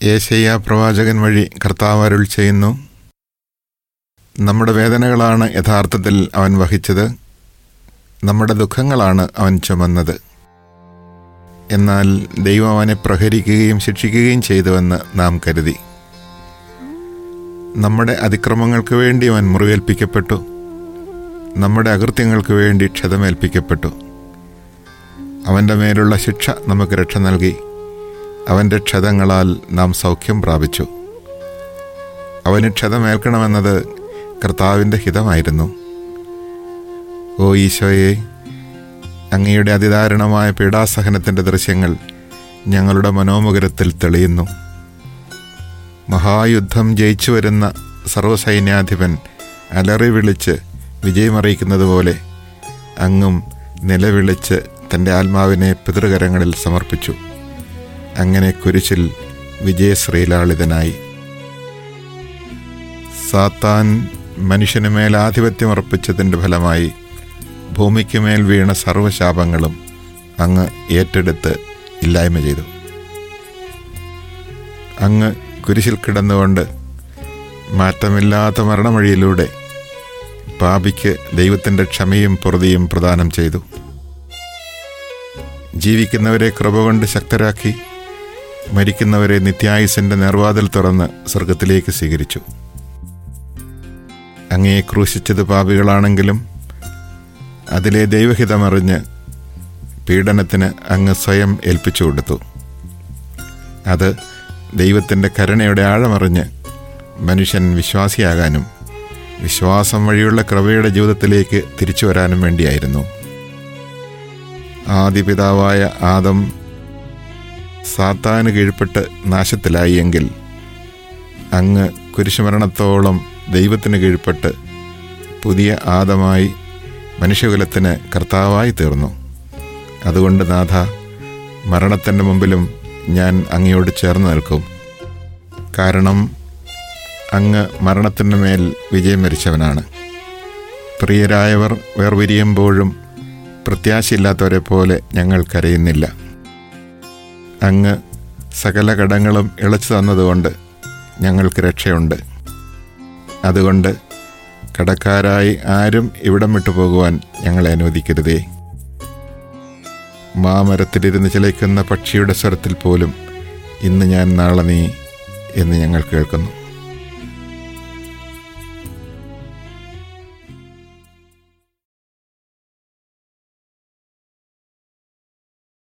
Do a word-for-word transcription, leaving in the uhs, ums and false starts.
യെശയ്യാ പ്രവാചകൻ വഴി കർത്താവ് അരുൾ ചെയ്യുന്നു, നമ്മുടെ വേദനകളാണ് യഥാർത്ഥത്തിൽ അവൻ വഹിച്ചത്, നമ്മുടെ ദുഃഖങ്ങളാണ് അവൻ ചുമന്നത്. എന്നാൽ ദൈവം അവനെ പ്രഹരിക്കുകയും ശിക്ഷിക്കുകയും ചെയ്തുവെന്ന് നാം കരുതി. നമ്മുടെ അതിക്രമങ്ങൾക്ക് വേണ്ടി അവൻ മുറിവേൽപ്പിക്കപ്പെട്ടു, നമ്മുടെ അകൃത്യങ്ങൾക്ക് വേണ്ടി ക്ഷതമേൽപ്പിക്കപ്പെട്ടു. അവൻ്റെ മേലുള്ള ശിക്ഷ നമുക്ക് രക്ഷ നൽകി, അവൻ്റെ ക്ഷതങ്ങളാൽ നാം സൗഖ്യം പ്രാപിച്ചു. അവന് ക്ഷതമേൽക്കണമെന്നത് കർത്താവിൻ്റെ ഹിതമായിരുന്നു. ഓ ഈശോയെ, അങ്ങയുടെ അതിദാരുണമായ പീഡാസഹനത്തിൻ്റെ ദൃശ്യങ്ങൾ ഞങ്ങളുടെ മനോമുഖരത്തിൽ തെളിയുന്നു. മഹായുദ്ധം ജയിച്ചു വരുന്ന സർവ്വസൈന്യാധിപൻ അലറി വിളിച്ച് വിജയമറിയിക്കുന്നത് പോലെ അങ്ങും നിലവിളിച്ച് തൻ്റെ ആത്മാവിനെ പിതൃകരങ്ങളിൽ സമർപ്പിച്ചു. അങ്ങനെ കുരിശിൽ വിജയശ്രീലാളിതനായി. സാത്താൻ മനുഷ്യന് മേൽ ആധിപത്യം ഉറപ്പിച്ചതിൻ്റെ ഫലമായി ഭൂമിക്ക് മേൽ വീണ സർവ്വശാപങ്ങളും അങ്ങ് ഏറ്റെടുത്ത് ഇല്ലായ്മ ചെയ്തു. അങ്ങ് കുരിശിൽ കിടന്നുകൊണ്ട് മാറ്റമില്ലാത്ത മരണവഴിയിലൂടെ പാപിക്ക് ദൈവത്തിൻ്റെ ക്ഷമയും പൊറുതിയും പ്രദാനം ചെയ്തു. ജീവിക്കുന്നവരെ കൃപ കൊണ്ട് ശക്തരാക്കി, മരിക്കുന്നവരെ നിത്യായുസിൻ്റെ നേർവാതിൽ തുറന്ന് സ്വർഗത്തിലേക്ക് സ്വീകരിച്ചു. അങ്ങയെ ക്രൂശിച്ചത് പാപികളാണെങ്കിലും അതിലെ ദൈവഹിതമറിഞ്ഞ് പീഡനത്തിന് അങ്ങ് സ്വയം ഏൽപ്പിച്ചു കൊടുത്തു. അത് ദൈവത്തിൻ്റെ കരുണയുടെ ആഴമറിഞ്ഞ് മനുഷ്യൻ വിശ്വാസിയാകാനും വിശ്വാസം വഴിയുള്ള കൃപയുടെ ജീവിതത്തിലേക്ക് തിരിച്ചു വരാനും വേണ്ടിയായിരുന്നു. ആദിപിതാവായ ആദം സാത്താന് കീഴ്പ്പെട്ട് നാശത്തിലായി എങ്കിൽ അങ്ങ് കുരിശുമരണത്തോളം ദൈവത്തിന് കീഴ്പ്പെട്ട് പുതിയ ആദമായി മനുഷ്യകുലത്തിന് കർത്താവായി തീർന്നു. അതുകൊണ്ട് നാഥ, മരണത്തിൻ്റെ മുമ്പിലും ഞാൻ അങ്ങയോട് ചേർന്ന് നിൽക്കും. കാരണം അങ്ങ് മരണത്തിൻ്റെ മേൽ വിജയം വരിച്ചവനാണ്. പ്രിയരായവർ വേർപിരിയുമ്പോഴും പ്രത്യാശയില്ലാത്തവരെ പോലെ ഞങ്ങൾ കരയുന്നില്ല. അങ്ങ് സകല കടങ്ങളും ഇളച്ചു തന്നതുകൊണ്ട് ഞങ്ങൾക്ക് രക്ഷയുണ്ട്. അതുകൊണ്ട് കടക്കാരായി ആരും ഇവിടം വിട്ടു പോകുവാൻ ഞങ്ങളെ അനുവദിക്കരുതേ. മാമരത്തിലിരുന്ന് ചിലയ്ക്കുന്ന പക്ഷിയുടെ സ്വരത്തിൽ പോലും ഇന്ന് ഞാൻ നാളെ നീ എന്ന് ഞങ്ങൾ കേൾക്കുന്നു.